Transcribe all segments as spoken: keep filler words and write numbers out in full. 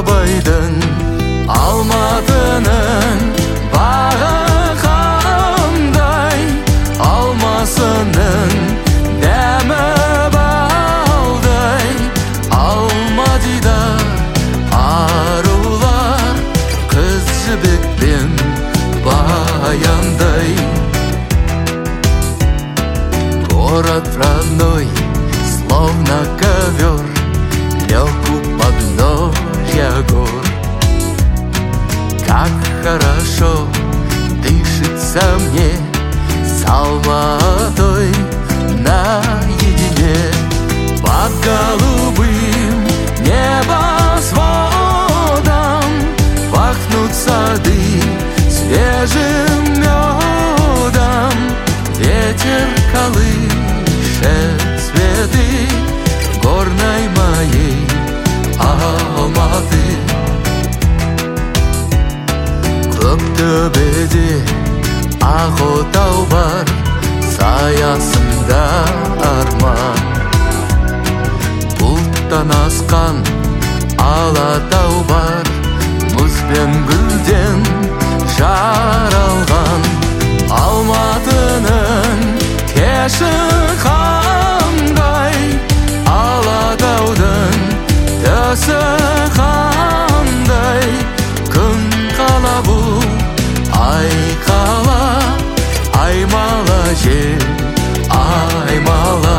абайдың Алматының бағы қандай, алмасының дәмі балдай. Алматыда арулар қыз жібек пен баяндай. Город родной, словно ковер, лег у подножья гор. Как хорошо дышится мне с Алматой наедине. Под голубым небосводом пахнут сады свежим медом. Ветер колышет цветы горной моей Алматы. Көктөбеде ақ отау бар, саясында арман. Бұлттан асқан алатау бар, мұз бен гүлден жаралған. Алматының кеші қандай, алатаудың төсі қандай. Күн қала бұл айқала, аймала жел аймала.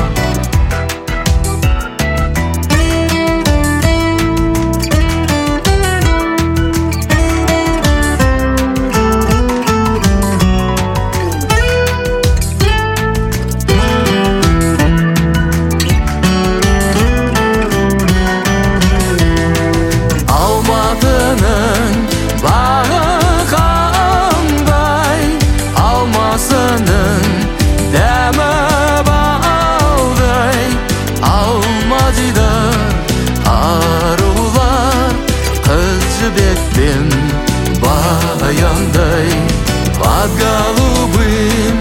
Алматының бағы қандай, алмасының дәмі балдай. Алматыда арулар қыз жібек пен баяндай. Под голубым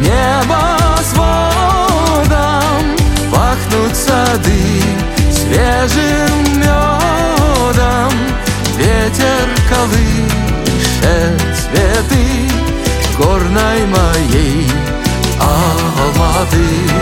небосводом пахнут сады свежим медом. Ветер колышет цветы горной моей Алматы.